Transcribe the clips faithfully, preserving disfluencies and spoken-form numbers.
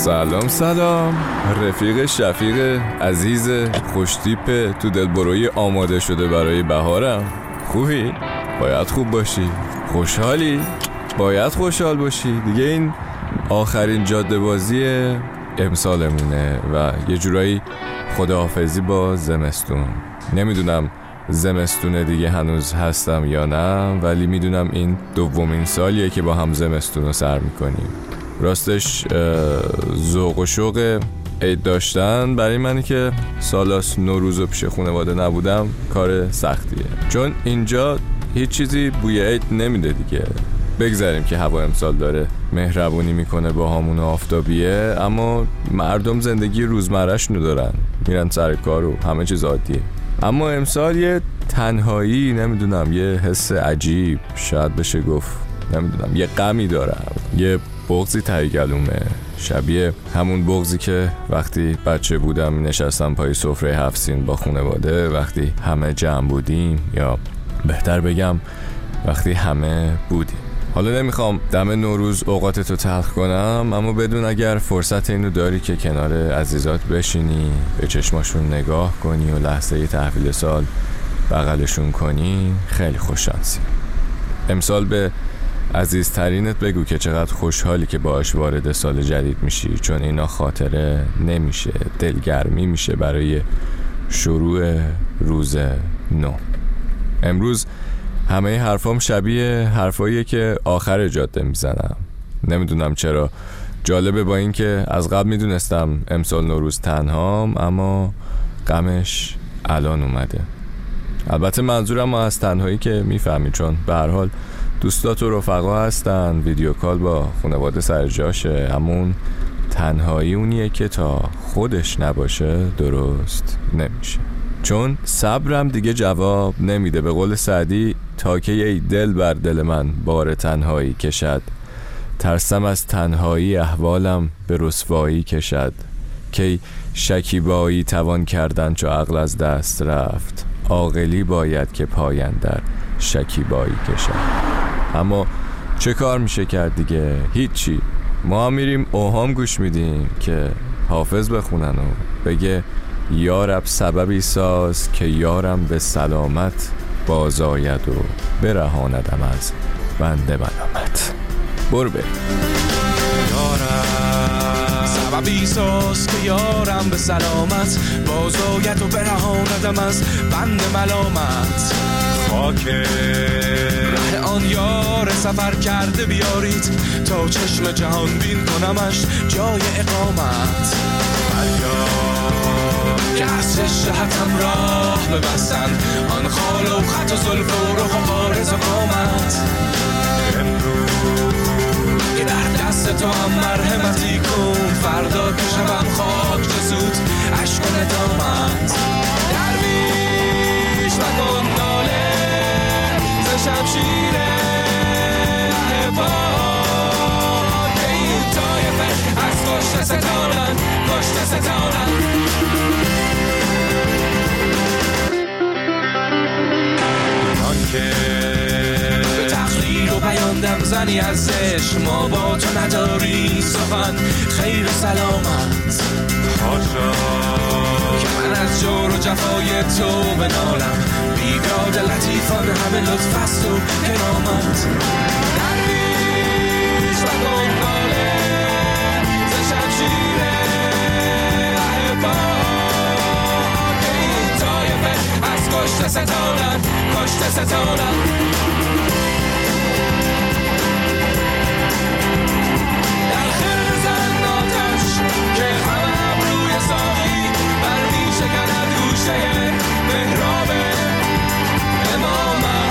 سلام سلام رفیق شفیق عزیز خوشتیپ تو دلبروی آماده شده برای بهارم. خوبی؟ باید خوب باشی. خوشحالی؟ باید خوشحال باشی. دیگه این آخرین جاده بازی امسالمونه و یه جورایی خداحافظی با زمستون. نمیدونم زمستون دیگه هنوز هستم یا نه، ولی میدونم این دومین سالیه که با هم زمستون رو سر میکنیم. راستش ذوق و شوق عید داشتن برای منی که سالاس نوروز و پیش خانواده نبودم کار سختیه، چون اینجا هیچ چیزی بوی عید نمیده دیگه. بگذاریم که هوا امسال داره مهربونی میکنه با همون آفتابیه، اما مردم زندگی روزمره‌شونو دارن، میرن سر کار و همه چیز عادیه. اما امسال یه تنهایی، نمیدونم، یه حس عجیب شاید بشه گفت، نمیدونم، یه غمی دارم، یه بغضی ته گلومه، شبیه همون بغضی که وقتی بچه بودم نشستم پای سفره هفت سین با خانواده، وقتی همه جمع بودیم، یا بهتر بگم وقتی همه بودیم. حالا نمیخوام دم نوروز اوقاتتو تلخ کنم، اما بدون اگر فرصت اینو داری که کنار عزیزات بشینی، به چشماشون نگاه کنی و لحظه تحویل سال بغلشون کنی، خیلی خوششانسی. امسال به عزیزترینت بگو که چقدر خوشحالی که باهاش وارد سال جدید میشی، چون اینا خاطره نمیشه، دلگرمی میشه برای شروع روز نو. امروز همه حرفام شبیه حرفاییه که آخر جاده میزنم. نمیدونم چرا، جالبه با این که از قبل میدونستم امسال نوروز تنهام، اما غمش الان اومده. البته منظورم از تنهایی که میفهمی، چون به هر حال دوستات و رفقا هستن، ویدیو کال با خانواده سر جاشه، اما اون تنهایی اونیه که تا خودش نباشه درست نمیشه. چون صبرم دیگه جواب نمیده. به قول سعدی، تا که ای دل بر دل من بار تنهایی کشد، ترسم از تنهایی احوالم به رسوایی کشد، کی شکیبایی توان کردن چو عقل از دست رفت، عاقلی باید که پایندر شکیبایی کشد. اما چه کار میشه کرد دیگه؟ هیچی. ما میریم اوهام گوش میدیم که حافظ بخونن و بگه یا رب سببی ساز که یارم به سلامت باز آید و برهاندم از بنده ملامت. برو بریم. یارم سببی ساز که یارم به سلامت باز آید و برهاندم از بنده ملامت. خاک ره آن یار سفر کرده بیارید، تا چشم جهان بین کنمش جای اقامت. فریاد که از شهتم راه ببستن، آن خال و خط و زلف و رخ و عارض و قامت. امروز که در دست تو هم مرحمتی کن، فردا که شبم خاک جزود عشق و ندامت. درویش مکن ناله ز شمشیر احباب، که این طایفه از کشته ستانن، کشته ستانن. آن که به تقریر و بیان دم زنی ازش، ما با تو نداری سخن خیر و سلامت. حاشا که من از جور و جفای تو بنالم، بیداد لطیفان همه لطف است و کرامت. درویش و گنگاله ز شمشیر احباب، که این طایفه از کشته ستانن، کشته ستانن. در خیر زن آتش که همه روی ساقی بر می شکند گوشه محراب امامت.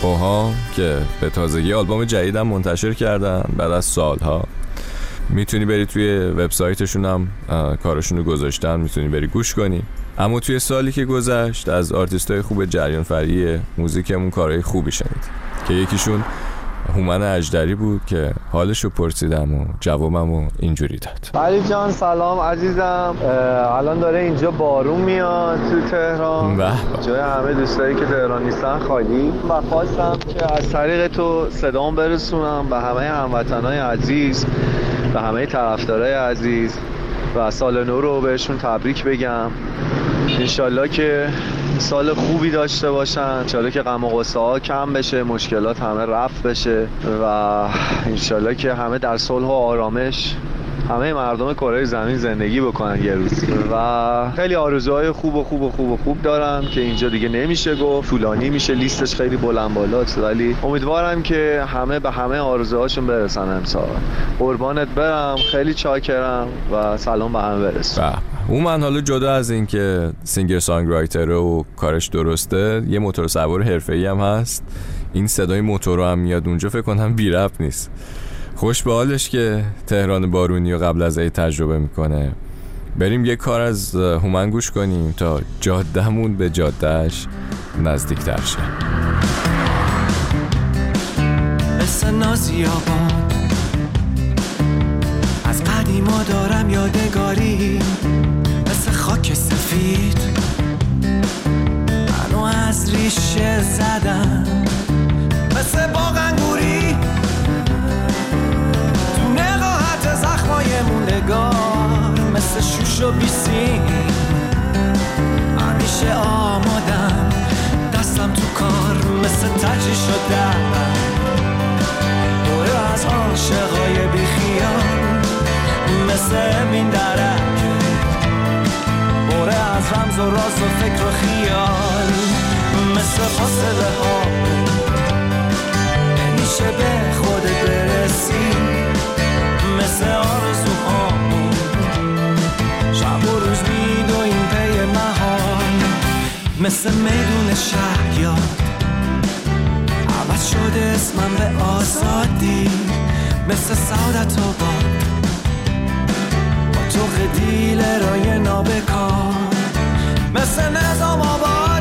اوهام که به تازگی آلبوم جدیدم منتشر کردن بعد از سالها. میتونی بری توی وبسایتشون هم کاراشونو گذاشتن، میتونی بری گوش کنی. اما توی سالی که گذشت از آرتیستای خوب جریان فرعی موزیکمون کارهای خوبی شنید که یکیشون هومن اژدری بود که حالشو پرسیدم و جوابمو اینجوری داد. علی جان سلام عزیزم، الان داره اینجا بارون میاد تو تهران، جای همه دوستایی که تهران نیستن خالی و خواستم که از طریق تو صدام برسونم به همه هموطنای عزیز، به همه طرفدارای عزیز و سال نو رو بهشون تبریک بگم. انشالله که سال خوبی داشته باشن، انشالله که غم و غصه ها کم بشه، مشکلات همه رفع بشه و انشالله که همه در صلح و آرامش همه مردم کره زمین زندگی بکنن یه روز. و خیلی آرزوهای خوب و خوب و خوب و خوب دارم که اینجا دیگه نمیشه گفت، طولانی میشه، لیستش خیلی بلند بالاست، ولی امیدوارم که همه به همه آرزوهاشون برسن امسال. قربانت برم، خیلی چاکرم و سلام به همه برسون. هومن حالا جدا از این که سینگر سانگ رایتر و کارش درسته، یه موتور سوار حرفه‌ای هم هست. این صدای موتور هم میاد اونجا، فکر کنم بی ربط نیست. خوش به حالش که تهران بارونی و قبل از این تجربه میکنه. بریم یه کار از هومن گوش کنیم تا جادهمون به جادهش نزدیک تر شه. مثل نازی آباد از قدیما دارم یادگاری، مثل خاک سفید منو از ریشه زدم، مثل باغ انگوری تو نقاهت زخمای موندگار، مثل شوش و بیسیم همیشه آمادم، دستم تو کار مثل تجی شدم، دوره از عاشقای بیخیال، مثل امین درک دوره از رمز و راز و فکر و خیال، مثل فاصله ها نمیشه به خودت برسی، مثل آرزوها شب و روز میدویم پی مهان، مثل میدون شهیاد عوض شده اسمم به آزادی، مثل سعادت و باد با تو قدیل رای نابکار، مثل نظام آباد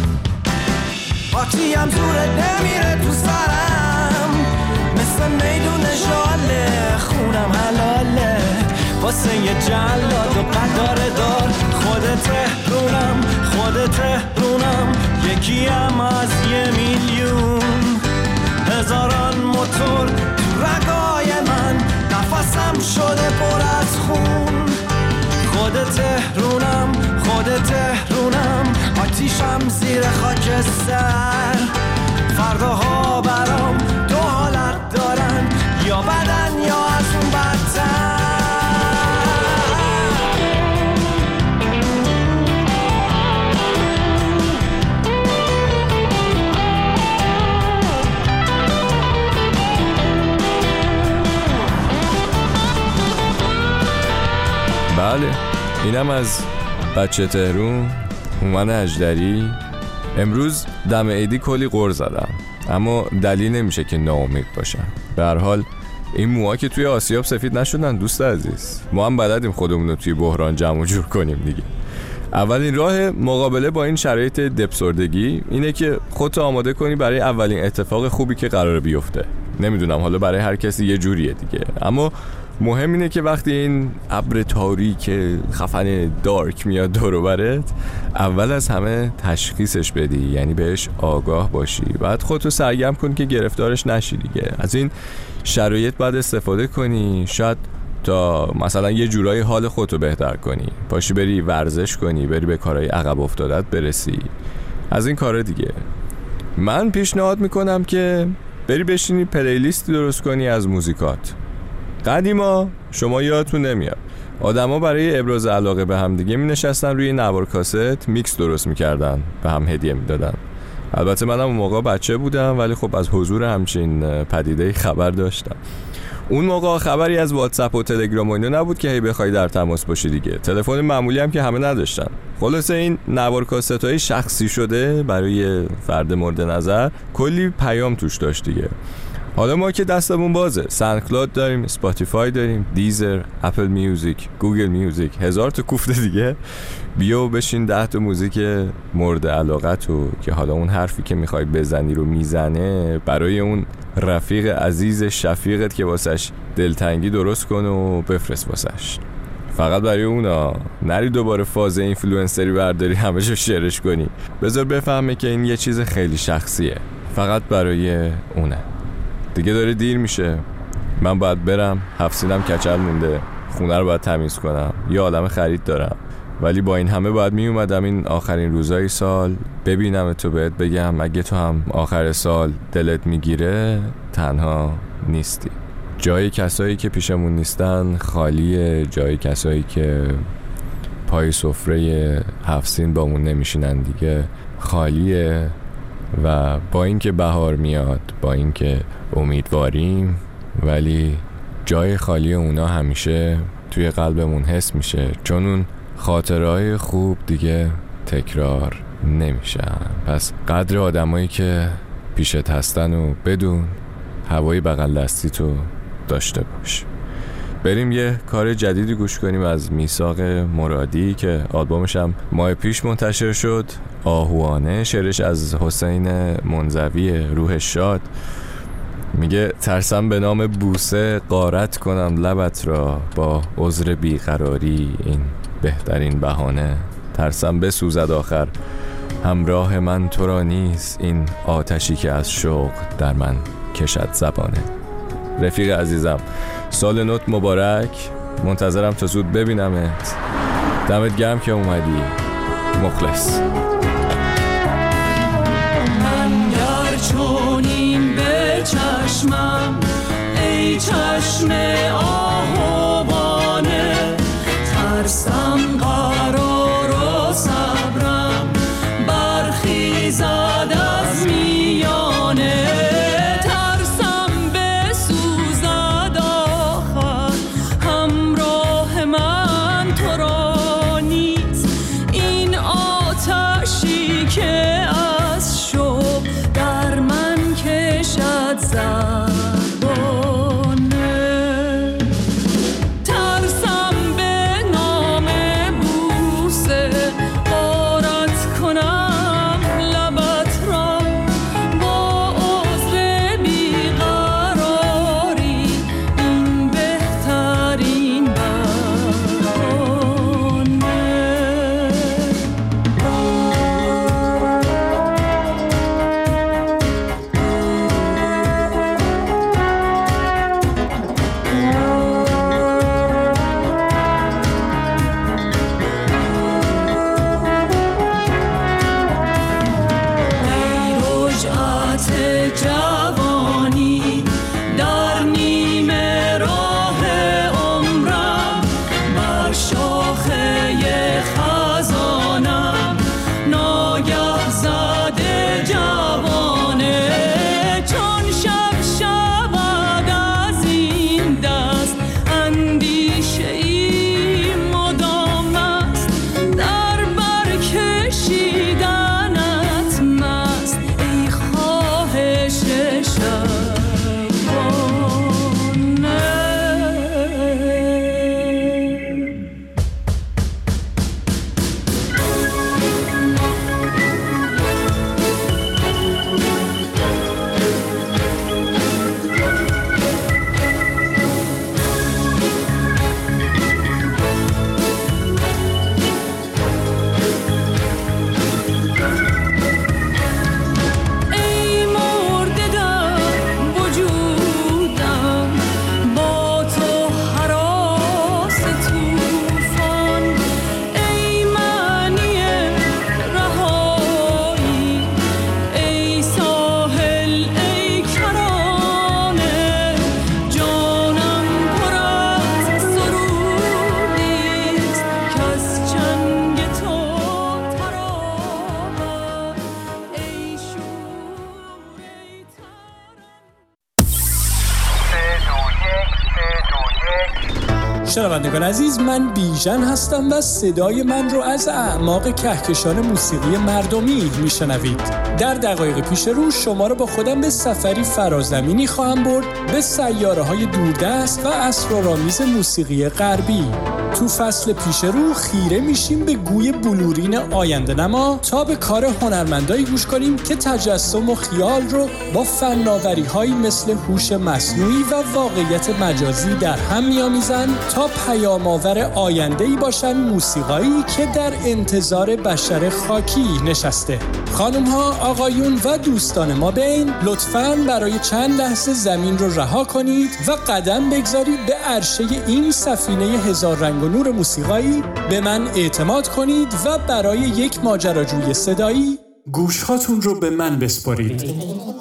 پاکیم زورت نمیره تو سرم، مثل میدون جاله خونم حلاله واسه یه جلاد و قداره دار، خودت تهرونم خودت تهرونم یکیم از یه میلیون، هزاران موتور تو رگای من نفسم شده پر از خون، خودت تهرونم خودت تهرونم آتیشم زیر خاکستر، فرداها برام دو حالت دارن، یا بدن یا از اون بدتر. بله، اینم از بچه تهرون هومن اژدری. امروز دم عیدی کلی غر زدم، اما دلیل نمیشه که ناامید باشم. به هر حال این موها که توی آسیاب سفید نشدن دوست عزیز، ما هم بلدیم خودمون رو توی بحران جمع جور کنیم دیگه. اولین راه مقابله با این شرایط دپسردگی اینه که خودت آماده کنی برای اولین اتفاق خوبی که قراره بیفته. نمیدونم حالا برای هر کسی یه جوریه دیگه، اما مهم اینه که وقتی این ابر تاریک خفن دارک میاد دور و برت، اول از همه تشخیصش بدی، یعنی بهش آگاه باشی، بعد خودتو سرگرم کن که گرفتارش نشی دیگه. از این شرایط باید استفاده کنی، شاید تا مثلا یه جورایی حال خودتو بهتر کنی، پاشی بری ورزش کنی، بری به کارهای عقب افتادت برسی، از این کارا دیگه. من پیشنهاد میکنم که بری بشینی پلیلیستی درست کنی از موزیکات. قدیما شما یادتون نمیاد آدما برای ابراز علاقه به هم دیگه می نشستن روی نوار کاست میکس درست میکردن، به هم هدیه میدادن. البته منم اون موقع بچه بودم ولی خب از حضور همچین پدیده خبر داشتم. اون موقع خبری از واتساپ و تلگرام و اینا نبود که هی بخوای در تماس باشی دیگه. تلفن معمولی هم که همه نداشتن. خلاصه این نوار کاست‌های شخصی شده برای فرد مورد نظر کلی پیام توش داشت دیگه. حالا ما که دستمون بازه، ساندکلاود داریم، اسپاتیفای داریم، دیزر، اپل میوزیک، گوگل میوزیک، هزار تا کوفته دیگه. بیا بشین ده تا موزیک مورد علاقت و که حالا اون حرفی که میخوای بزنی رو میزنه برای اون رفیق عزیز شفیقت که واسش دلتنگی درست کن و بفرست واسش. فقط برای اونا نری دوباره فاز اینفلوئنسری برداری همه‌شو شیرش کنی. بذار بفهمه که این یه چیز خیلی شخصیه، فقط برای اونه. دیگه داره دیر میشه، من باید برم، هفت سینم کچل مونده، خونه رو باید تمیز کنم، یه عالم خرید دارم. ولی با این همه باید می اومدم این آخرین روزای سال ببینم تو، بهت بگم اگه تو هم آخر سال دلت میگیره تنها نیستی. جای کسایی که پیشمون نیستن خالیه، جای کسایی که پای سفره هفت سین بامون نمیشینن دیگه خالیه. و با اینکه بهار میاد، با اینکه امیدواریم، ولی جای خالی اونا همیشه توی قلبمون حس میشه، چون اون خاطرهای خوب دیگه تکرار نمیشن. پس قدر آدمایی که پیشت هستن و بدون، هوای بغل دستی تو داشته باش. بریم یه کار جدیدی گوش کنیم از میثاق مرادی که آلبومش هم ماه پیش منتشر شد، آهوانه. شعرش از حسین منزوی، روح شاد. میگه ترسم به نام بوسه غارت کنم لبت را، با عذر بیقراری این بهترین بهانه. ترسم بسوزد آخر همراه من تو را نیست، این آتشی که از شوق در من کشد زبانه. رفیق عزیزم سال نوت مبارک، منتظرم تا زود ببینمت. دمت گرم که اومدی، مخلص. من گر چونین به چشمم ای چشم آهوانه، ترسم قرار و صبرم برخیزد از میانه. ترسم بسوزد آخر همراه من تو را نیست، این آتشی که از شوق در من کشد زبانه. شنوندگان عزیز، من بیژن هستم و صدای من رو از اعماق کهکشان موسیقی مردمی میشنوید. در دقایق پیش رو شما رو با خودم به سفری فرازمینی خواهم برد به سیاره های دوردست و اسرارآمیز موسیقی غربی. تو فصل پیش رو خیره میشیم به گوی بلورین آینده نما تا به کار هنرمندایی گوش کنیم که تجسم و خیال رو با فناوری‌هایی مثل هوش مصنوعی و واقعیت مجازی در هم می‌آمیزن تا پیام‌آور آینده‌ای باشن موسیقایی که در انتظار بشر خاکی نشسته. خانم‌ها، آقایون و دوستان ما بین، لطفاً برای چند لحظه زمین رو رها کنید و قدم بگذارید به عرشه این سفینه هزار رنگ و نور موسیقایی. به من اعتماد کنید و برای یک ماجراجوی صدایی گوش‌هاتون رو به من بسپارید.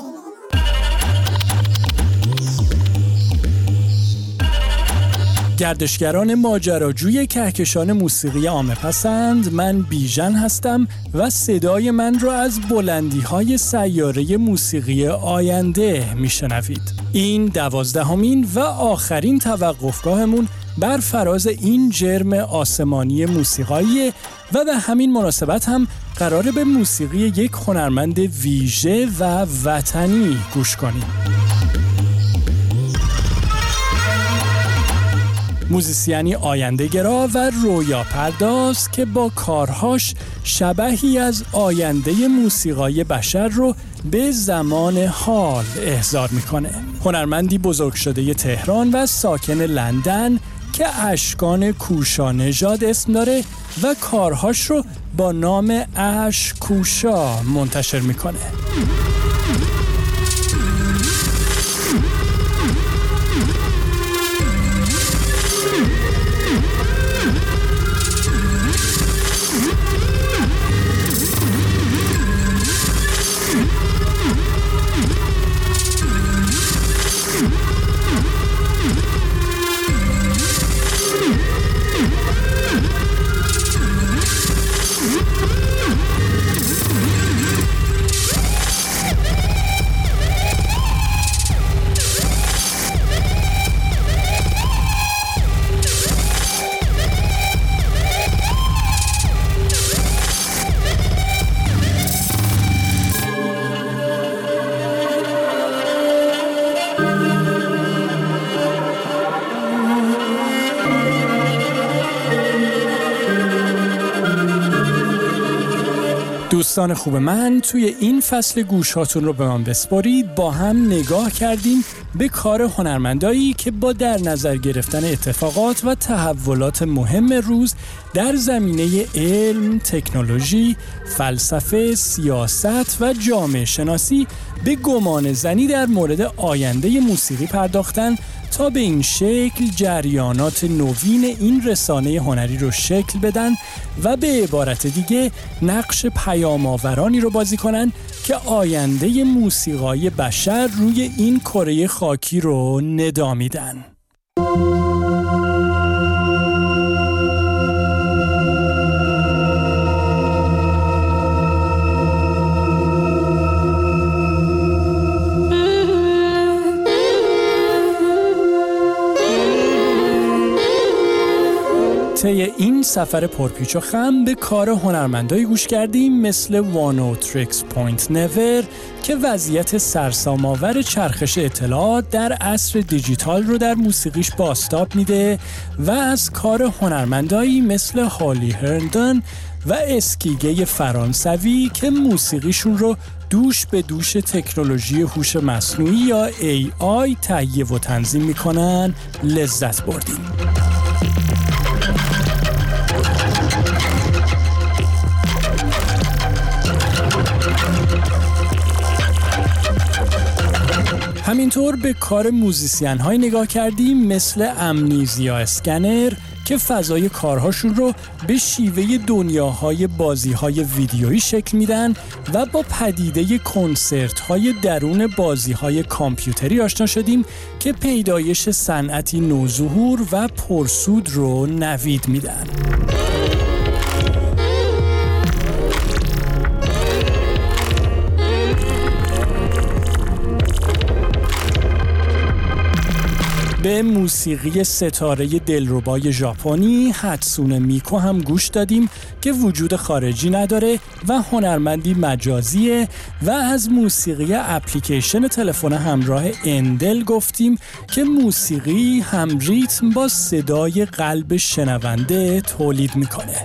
گردشگران ماجراجوی کهکشان موسیقی عامه‌پسند، من بیژن هستم و صدای من را از بلندی‌های سیاره موسیقی آینده میشنوید. این دوازدهمین و آخرین توقفگاهمون بر فراز این جرم آسمانی موسیقایی و به همین مناسبت هم قراره به موسیقی یک هنرمند ویژه و وطنی گوش کنیم. موزیسیانی آینده‌گرا و رویا پرداز که با کارهاش شبحی از آینده موسیقای بشر رو به زمان حال احضار میکنه. هنرمندی بزرگ شده تهران و ساکن لندن که اشکان کوشا نژاد اسم داره و کارهاش رو با نام اشک کوشا منتشر میکنه. دوستان خوب من، توی این فصل گوشاتون رو به من بسپارید با هم نگاه کردیم به کار هنرمندایی که با در نظر گرفتن اتفاقات و تحولات مهم روز در زمینه علم، تکنولوژی، فلسفه، سیاست و جامعه شناسی به گمان زنی در مورد آینده موسیقی پرداختن تا به این شکل جریانات نوین این رسانه هنری رو شکل بدن و به عبارت دیگه نقش پیام‌آورانی رو بازی کنن که آینده موسیقای بشر روی این کره خاکی رو ندا میدن. طی این سفر پرپیچ و خم به کار هنرمندایی گوش کردیم مثل وانوتریکس پوینت نور که وضعیت سرسام‌آور چرخش اطلاعات در عصر دیجیتال رو در موسیقیش بازتاب میده و از کار هنرمندایی مثل هالی هرندن و اسکیگه فرانسوی که موسیقیشون رو دوش به دوش تکنولوژی هوش مصنوعی یا ای آی تهیه و تنظیم میکنن لذت بردیم. همینطور به کار موزیسین های نگاه کردیم مثل امنیزیا اسکنر که فضای کارهاشون رو به شیوه دنیاهای بازیهای ویدیویی شکل میدن و با پدیده کنسرت های درون بازیهای کامپیوتری آشنا شدیم که پیدایش صنعتی نوظهور و پرسود رو نوید میدن. به موسیقی ستاره دلربای ژاپنی هاتسونه میکو هم گوش دادیم که وجود خارجی نداره و هنرمندی مجازیه و از موسیقی اپلیکیشن تلفن همراه اندل گفتیم که موسیقی هم ریتم با صدای قلب شنونده تولید میکنه.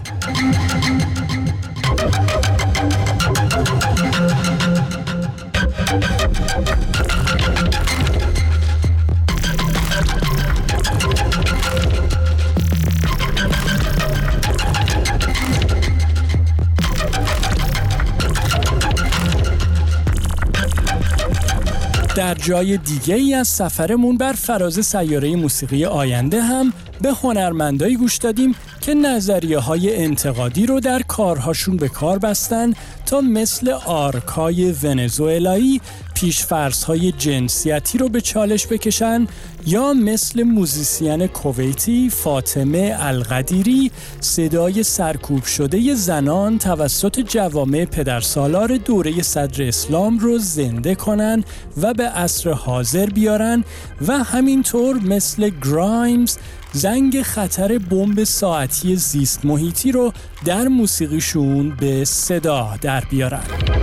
در جای دیگه ای از سفرمون بر فراز سیاره موسیقی آینده هم به هنرمندایی گوش دادیم که نظریه های انتقادی رو در کارهاشون به کار بستن تا مثل آرکای ونزوئلایی پیش‌فرض‌های جنسیتی رو به چالش بکشن یا مثل موزیسین کویتی فاطمه القدیری صدای سرکوب شده زنان توسط جوامع پدرسالار دوره صدر اسلام رو زنده کنن و به عصر حاضر بیارن و همینطور مثل گرایمز زنگ خطر بمب ساعتی زیست محیطی رو در موسیقیشون به صدا در بیارن.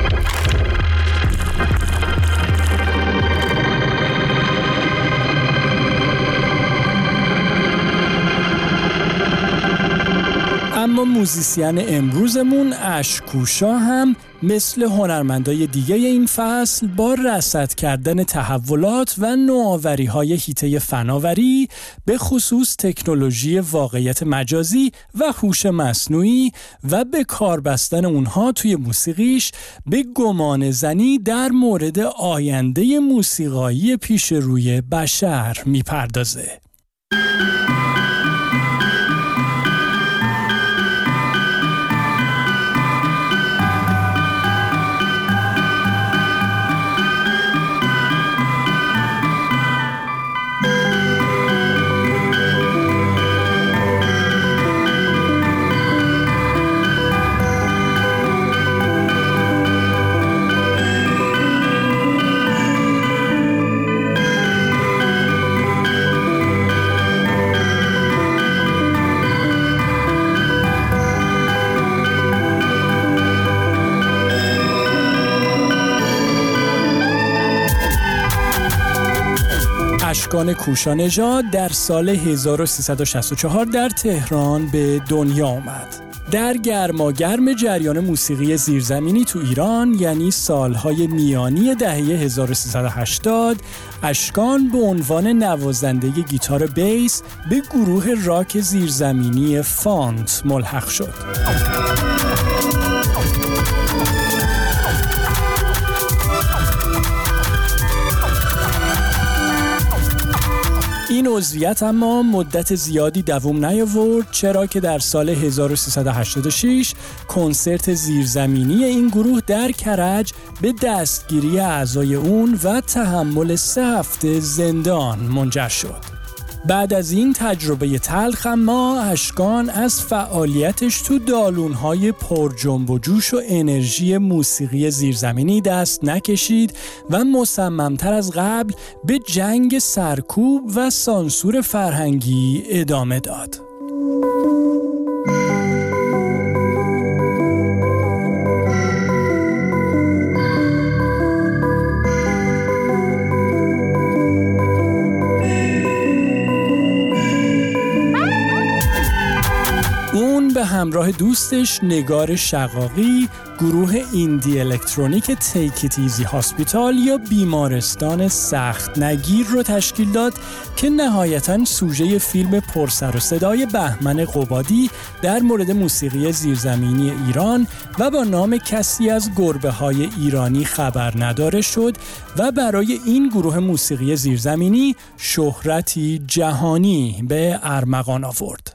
اما موزیسین امروزمون اشکوشا هم مثل هنرمندای دیگه این فصل با رصد کردن تحولات و نوآوری‌های حیطه فناوری به خصوص تکنولوژی واقعیت مجازی و هوش مصنوعی و به کار بستن اونها توی موسیقیش به گمان زنی در مورد آینده موسیقایی پیش روی بشر میپردازه. اشکان کوشانژاد در سال هزار و سیصد و شصت و چهار در تهران به دنیا آمد. در گرماگرم جریان موسیقی زیرزمینی تو ایران، یعنی سالهای میانی دهه هزار و سیصد و هشتاد، اشکان به عنوان نوازنده گیتار بیس به گروه راک زیرزمینی فانت ملحق شد. این عضویت اما مدت زیادی دوام نیاورد، چرا که در سال هزار و سیصد و هشتاد و شش کنسرت زیرزمینی این گروه در کرج به دستگیری اعضای اون و تحمل سه هفته زندان منجر شد. بعد از این تجربه تلخ اما اشکان از فعالیتش تو دالون‌های پر جنب و جوش و انرژی موسیقی زیرزمینی دست نکشید و مصممتر از قبل به جنگ سرکوب و سانسور فرهنگی ادامه داد. به همراه دوستش نگار شقاقی گروه ایندی الکترونیک تیک ایت ایزی هاسپیتال یا بیمارستان سخت نگیر رو تشکیل داد که نهایتاً سوژه فیلم پرسر و صدای بهمن قبادی در مورد موسیقی زیرزمینی ایران و با نام کسی از گربه‌های ایرانی خبر نداره شد و برای این گروه موسیقی زیرزمینی شهرتی جهانی به ارمغان آورد.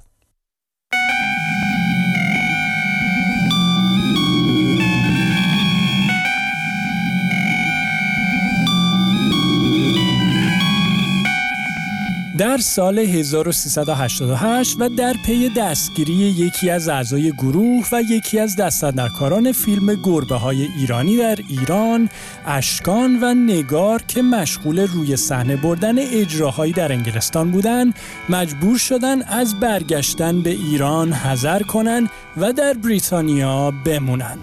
در سال هزار و سیصد و هشتاد و هشت و در پی دستگیری یکی از اعضای گروه و یکی از دست‌اندرکاران فیلم گربه‌های ایرانی در ایران، اشکان و نگار که مشغول روی صحنه بردن اجراهایی در انگلستان بودند، مجبور شدن از برگشتن به ایران حذر کنند و در بریتانیا بمونند.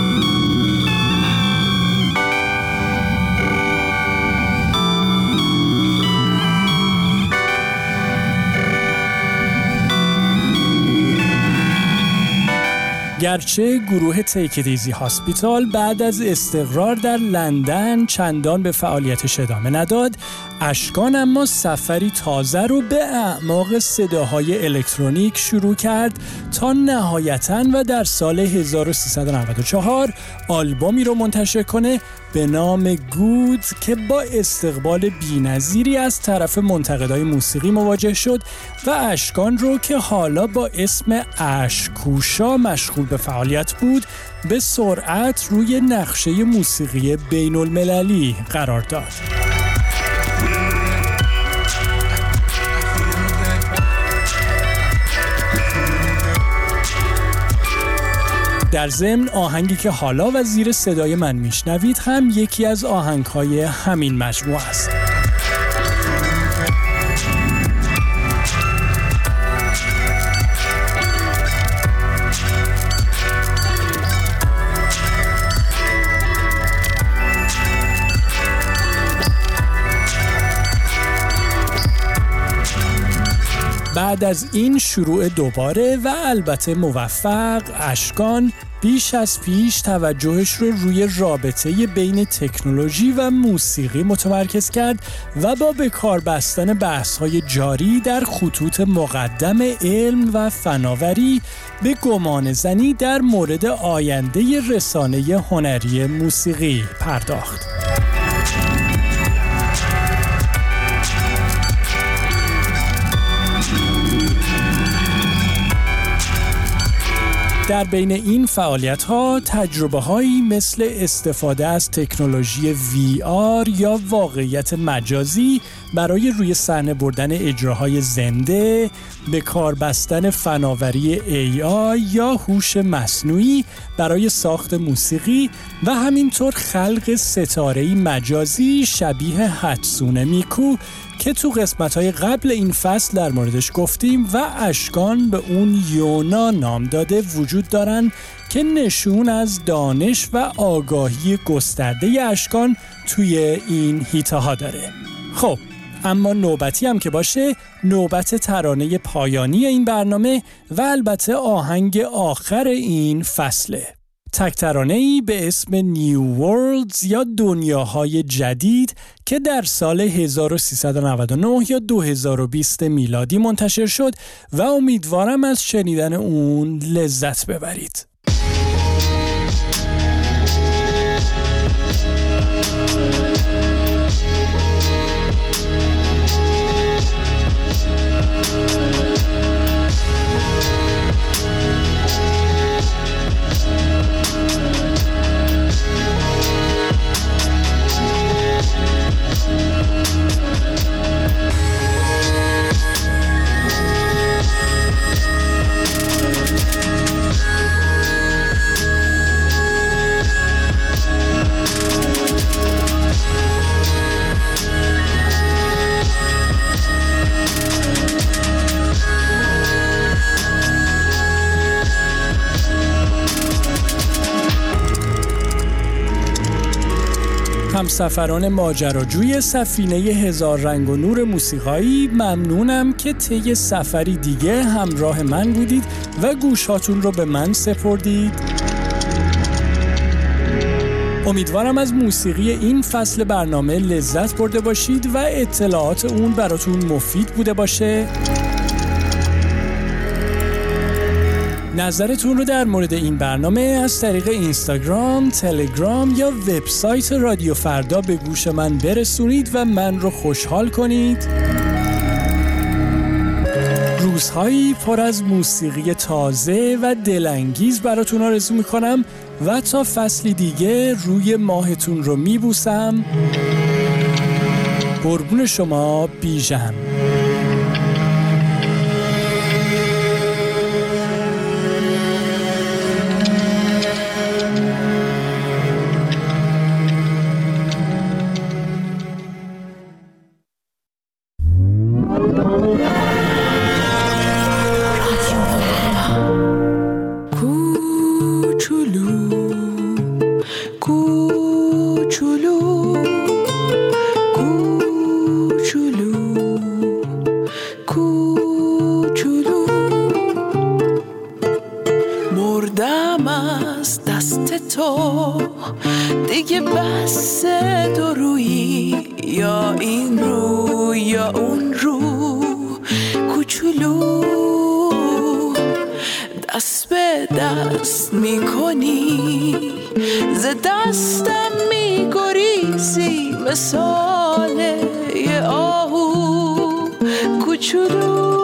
گرچه گروه تیک ایت ایزی هاسپیتال بعد از استقرار در لندن چندان به فعالیتش ادامه نداد، اشکان اما سفری تازه رو به اعماق صداهای الکترونیک شروع کرد تا نهایتاً و در سال هزار و سیصد و نود و چهار آلبومی رو منتشر کنه به نام گود که با استقبال بی‌نظیری از طرف منتقدای موسیقی مواجه شد و اشکان رو که حالا با اسم اشکوشا مشغول به فعالیت بود به سرعت روی نقشه موسیقی بین المللی قرار داد. در ضمن آهنگی که حالا و زیر صدای من میشنوید هم یکی از آهنگ‌های همین مجموعه است. بعد از این شروع دوباره و البته موفق، اشکان بیش از پیش توجهش رو روی رابطه بین تکنولوژی و موسیقی متمرکز کرد و با به کار بستن بحث‌های جاری در خطوط مقدم علم و فناوری به گمان زنی در مورد آینده رسانه هنری موسیقی پرداخت. در بین این فعالیت‌ها تجربه‌هایی مثل استفاده از تکنولوژی وی آر یا واقعیت مجازی برای روی صحنه بردن اجراهای زنده، به کار بستن فناوری ای آی یا هوش مصنوعی برای ساخت موسیقی و همینطور خلق ستاره‌ای مجازی شبیه هاتسونه میکو که تو قسمت‌های قبل این فصل در موردش گفتیم و اشکان به اون یونا نام داده وجود دارن که نشون از دانش و آگاهی گسترده اشکان توی این هیته‌ها داره. خب اما نوبتی هم که باشه، نوبت ترانه پایانی این برنامه و البته آهنگ آخر این فصله. تک ترانه‌ای به اسم نیو ورلدز یا دنیاهای جدید که در سال هزار و سیصد و نود و نه یا دو هزار و بیست میلادی منتشر شد و امیدوارم از شنیدن اون لذت ببرید. همسفران ماجراجوی سفینه هزار رنگ و نور موسیقایی، ممنونم که طی سفری دیگه همراه من بودید و گوشاتون رو به من سپردید. امیدوارم از موسیقی این فصل برنامه لذت برده باشید و اطلاعات اون براتون مفید بوده باشه. نظرتون رو در مورد این برنامه از طریق اینستاگرام، تلگرام یا وبسایت رادیو فردا به گوش من برسونید و من رو خوشحال کنید. روزهایی پر از موسیقی تازه و دلانگیز براتون آرزو میکنم و تا فصلی دیگه روی ماهتون رو میبوسم. قربون شما، بیژن. این رو یا اون رو کوچولو دست به دست میکنی ز دستم میگریزی مثال یه آهو کوچولو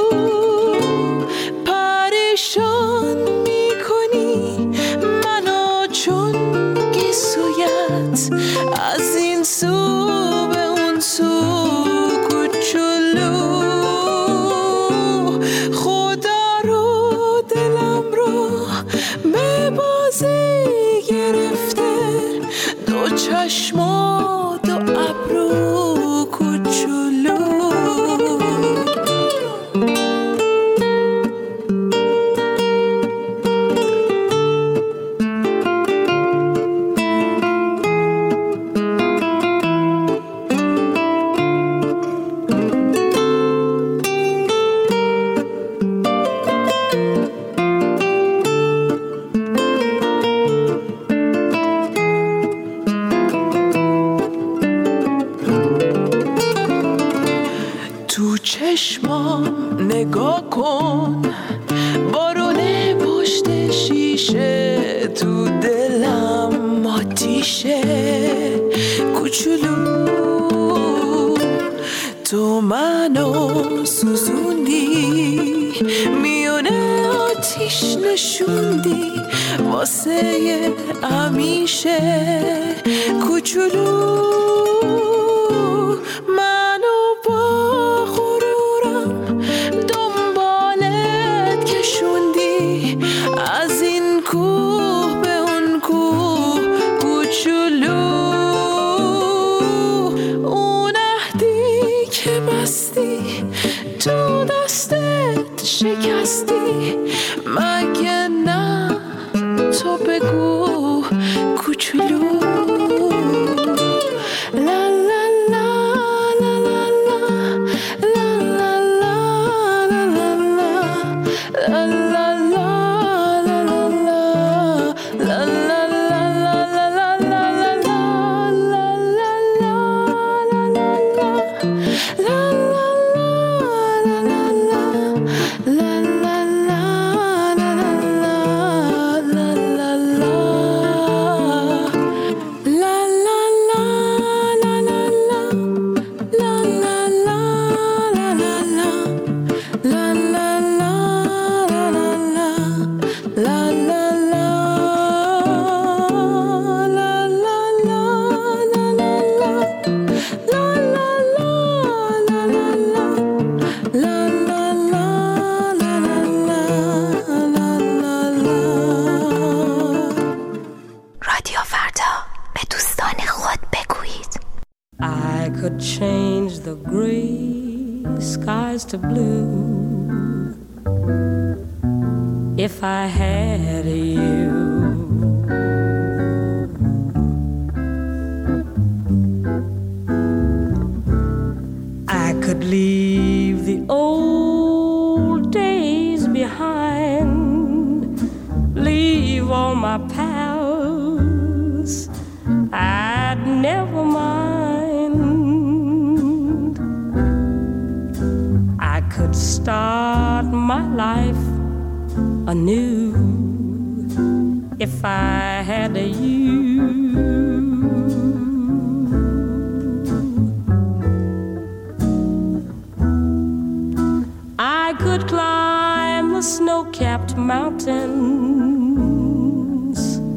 پریشان میکنی منو چون گیسویت از این سو به اون سو کوچولو خدا رو دلم رو به بازی گرفته دو چشم و دو ابرو کوچولو چشمام نگاه کن بارونه پشت شیشه تو دلم آتیشه کوچولو تو منو سوزوندی میونه آتیش نشوندی واسه همیشه کوچولو تو دستت شکستی مگه نه تو بگو کوچولو لا لا لا لا لا لا لا لا لا لا to blue if I had you. I could leave the old days behind, leave all my pals, I'd never mind. Could start my life anew if I had a you. I could climb the snow-capped mountains,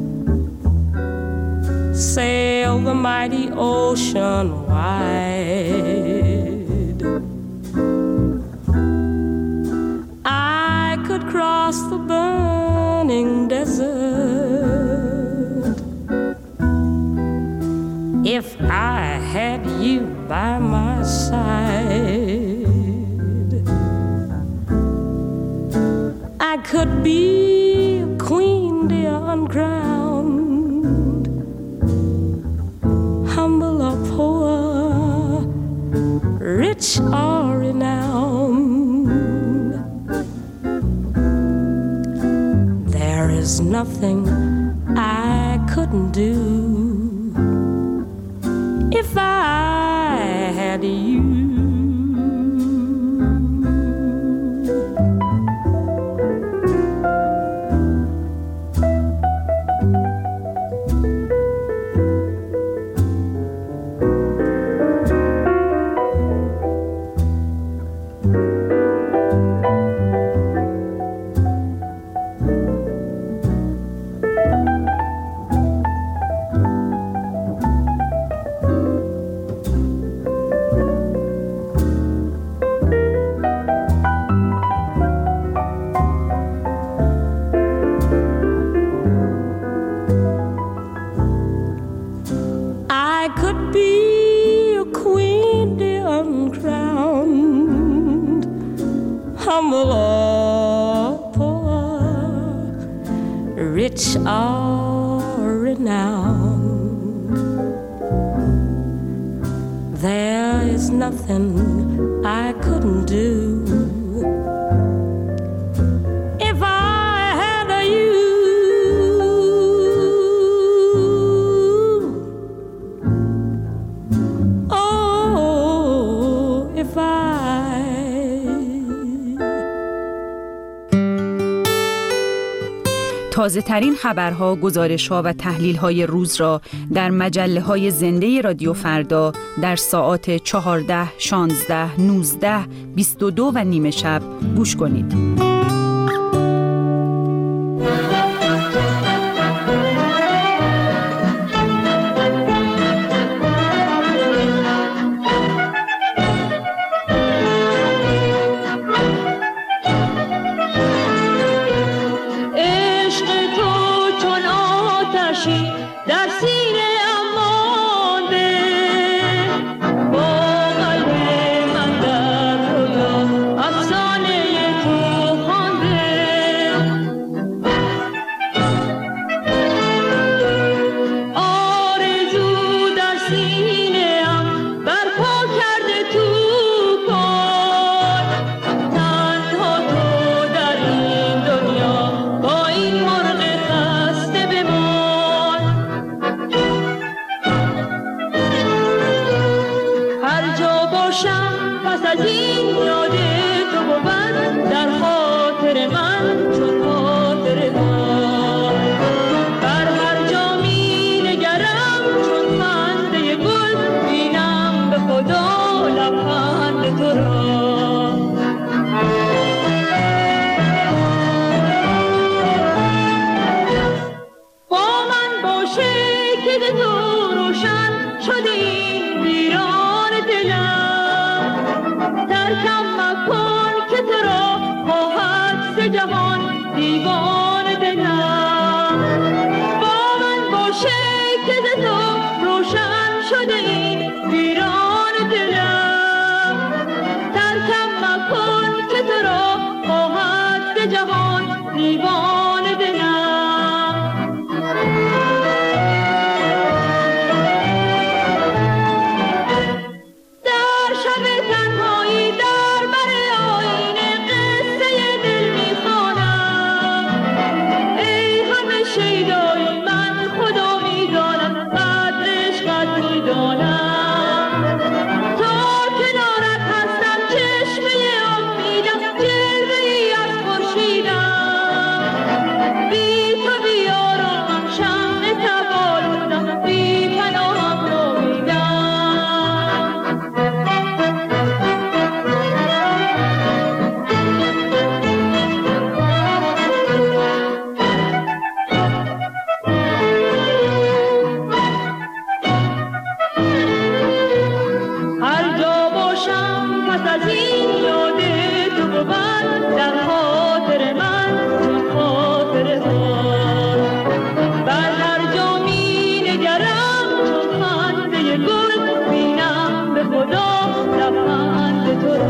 sail the mighty ocean wide. Across the burning desert if I had you by my side. I could be a queen, dear, uncrowned, humble or poor, rich or renowned. There's nothing I couldn't do if I had you. Humble or poor, rich or renowned, there is nothing I couldn't do if I had a you. Oh, if I تازه ترین خبرها، گزارش‌ها و تحلیل‌های روز را در مجله‌های زنده رادیو فردا در ساعات چهارده، شانزده، نوزده، بیست و دو و نیمه شب گوش کنید. در سینه امانده با قلب من در رویا افسانه تو خوانده آرزو در سینه ام برپا کرده تو پای تنها تو در این دنیا با این مرغ خسته بمان پس از این یاد تو بود در خاطر من چون خاطر من بر هر جا می نگرم چون خنده گل بینم به خدا لبخند تو را با من باشه که تو روشن شده این ویران دلم ترکم مکن که تو را خواهد ز جهان دیوان دلم با من باشه که ز تو روشن شده این ویران دلم ترکم مکن که تو را خواهد ز جهان دیوان دلم در شب تنهایی در بر آینه قصه دل میخوانم ای همه شیدای من خدا میدانم قدر عشقت میدانم تا کنارت هستم چشمه امیدم جلوه ای از خورشیدم بی تو بیارامم شمع تولدم بی پناهم نومیدم هر جا باشم پس از این یاد تو بود در خاطر من چون خاطر من بر هر جا می نگرم چون خنده گل بینم به خدا لبخند تو را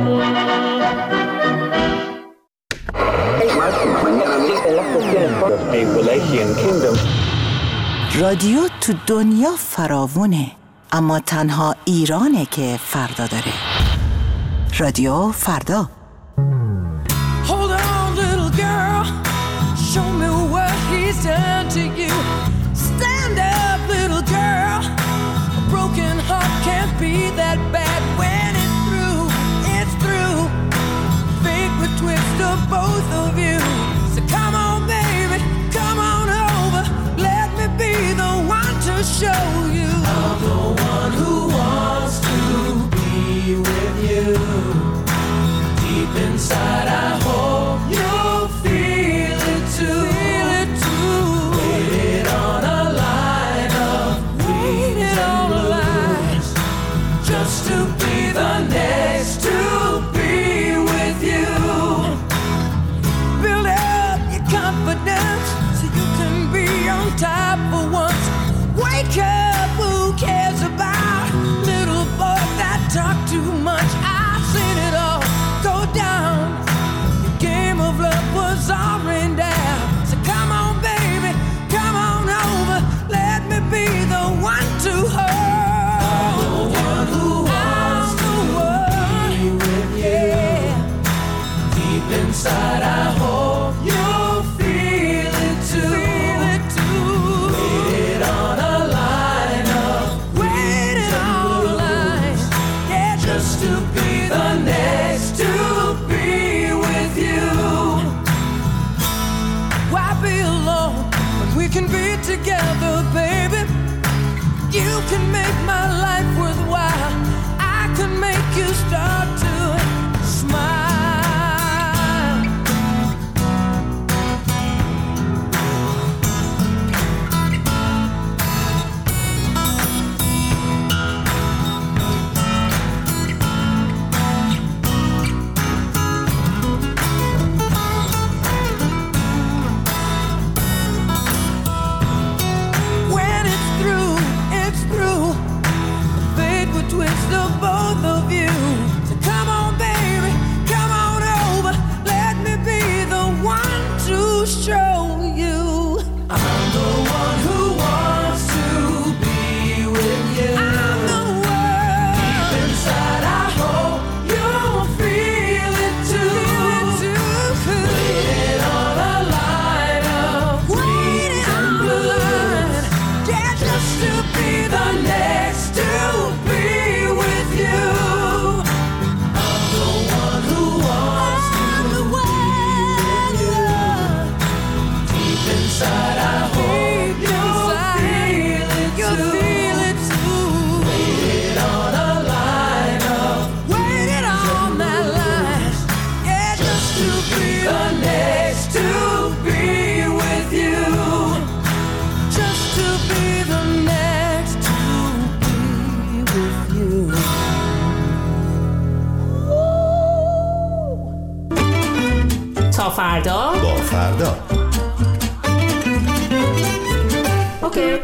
رادیو تو دنیا فراوونه، اما تنها ایرانه که فردا داره. رادیو فردا. Hold on, little girl. Show me what he's done to you. Stand up, little girl. A broken heart can't be that bad when too much. I've seen it all go down. The game of love was already down. So come on, baby, come on over. Let me be the one to hold. I'm the one who wants to be with you. Deep inside, I hope you'll feel it too. Feel it too. Waited on a line up, waited on a line, yeah, just to be the next to be with you. Why be alone when we can be together, baby? You can make my life worthwhile. I can make you start to smile. When it's through, it's through. Fate would twist of both of you. So come on, baby, come on over. Let me be the one to show you. I'm the one who wants to be with you. I'm the one. Deep inside, I hope you'll feel it too. Waited on a line of waiting on a line, yeah, just to be the next to be with you. I'm the one who wants to be with you. Deep inside, I hope you'll feel it too. Waited on a line of waited on that line, yeah, just to be the next to be with you. Just to be the next to be with you. تا فردا. با فردا. اوکی.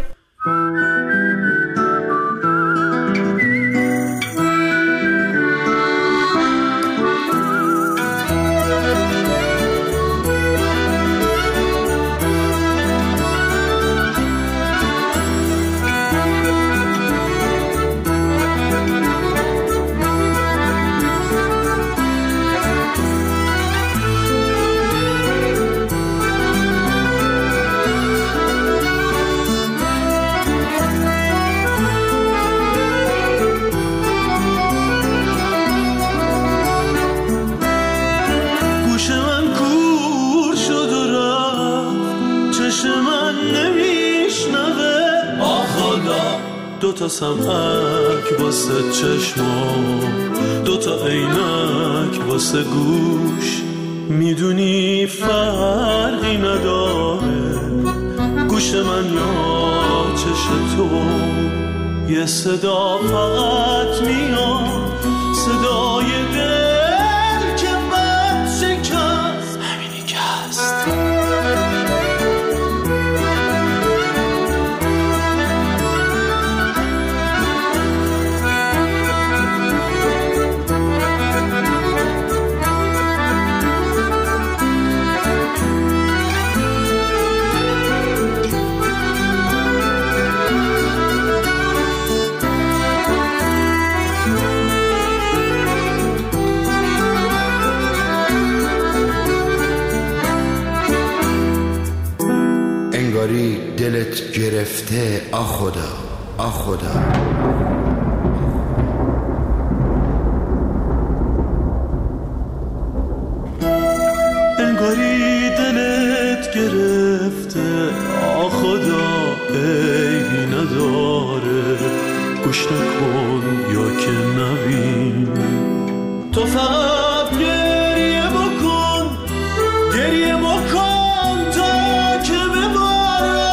گوش من کور شد و رفت، چشم من نمیشنوه. آه خدا، دوتا سمعک واسه چشمام، دوتا عینک واسه گوش. میدونی فرقی نداره گوش من یا چش تو. یه صدا فقط میاد، صدای دل که بد شکست. همینی که هست. انگاری دلت گرفته. آ خدا، آ خدا. انگاری دلت گرفته. آ خدا، عیبی نداره. گوش نکن یا که نبین. تو فقط گریه بکن، گریه بکن تا که بباره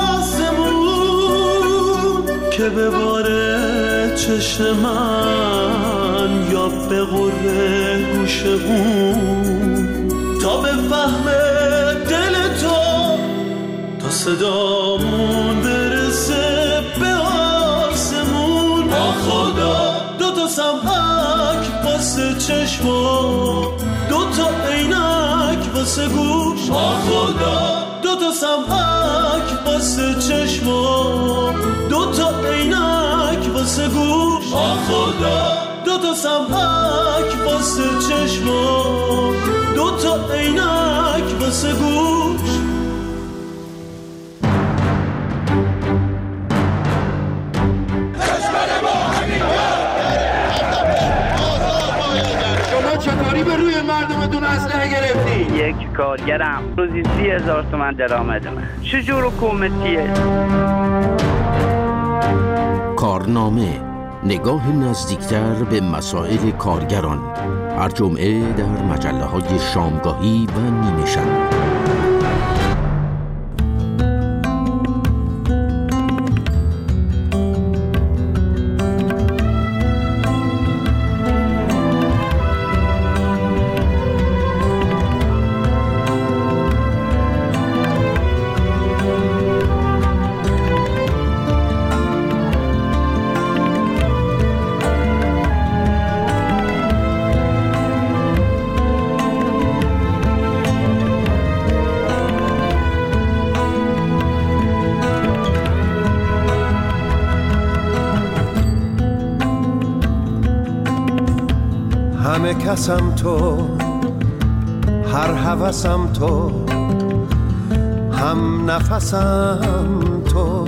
آسمون، که بباره چشم من یا بغره گوش اون. تا بفهمه دل تو، تا صدامون برسه به آسمون. آ خدا، دو تا سمعک واسه چشما، دو تا عینک واسه گوش، آ خدا دو تا سمعک واسه چشما، دو تا عینک واسه گوش، آ خدا دو تا سمعک واسه چشما، دو تا عینک واسه گوش. چطوری به روی مردمتون اسلحه گرفتی؟ یک کارگرم روزی سی هزار تومن درآمد من. چجور حکومتیه؟ کارنامه، نگاه نزدیکتر به مسائل کارگران، هر جمعه در مجله های شامگاهی و نیمه شب. همه کسم تو، هر هوسم تو، هم نفسم تو،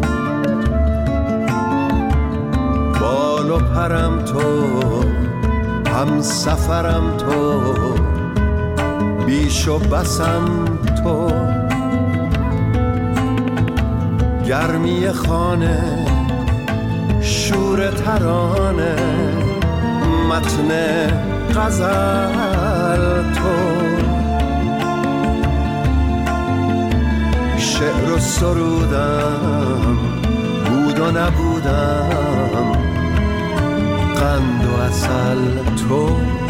بال و پرم تو، هم سفرم تو، بیش و بسم تو، گرمی خانه، شور ترانه، متن غزل تو، شعر و سرودم، بود و نبودم، قند و عسل تو،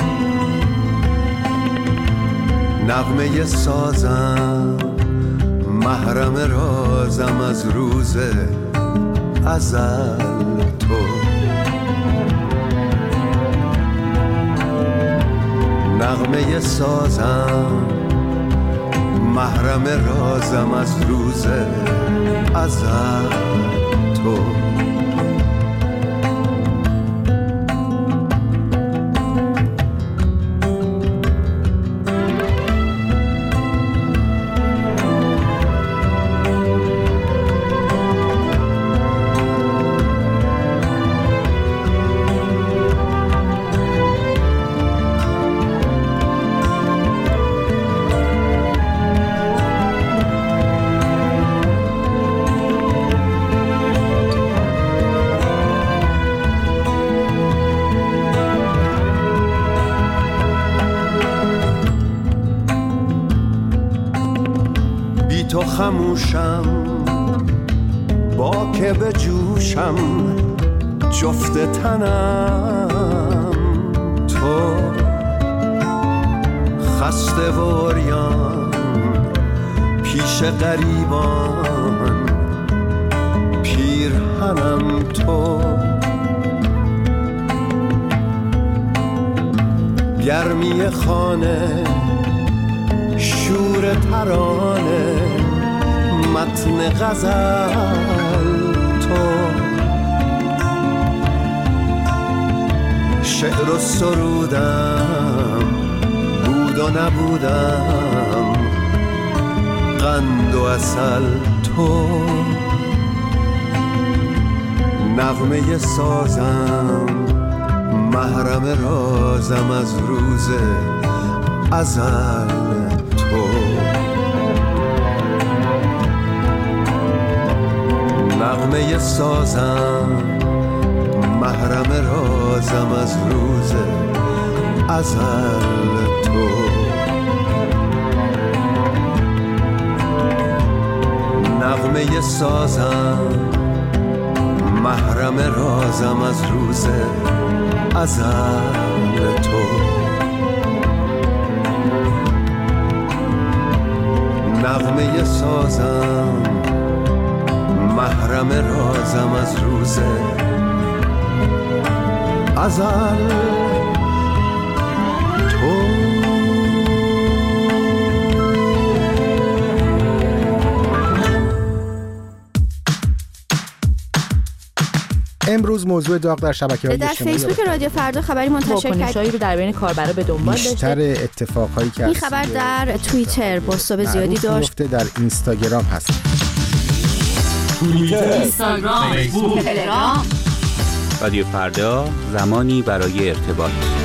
نغمه سازم، محرم رازم از روز ازل تو، نغمه سازم، محرم رازم از روز ازل تو. تو خموشم، با که به جوشم، جفت تنم تو، خسته و عریان پیش غریبان، پیرهنم تو، گرمی خانه، شور ترانه، متن غزل تو، شعر و سرودم، بود و نبودم، قند و عسل تو، نغمه سازم، محرم رازم از روز ازل تو، نغمه سازم، محرم رازم از روز ازل تو، نغمه سازم، محرم رازم از روز ازل تو، نغمه سازم، محرم رازم از روز ازل روز موضوع داغ در شبکه‌های اجتماعی. در فیسبوک رادیو فردا خبری منتشر کرد. واکنشایی رو در بین کاربرا به دنبال داشته. بیشتر اتفاقایی که این خبر در توییتر بازتاب زیادی داشت. در اینستاگرام هست. توییتر، اینستاگرام، فیسبوک، تلگرام. رادیو فردا، زمانی برای ارتباط.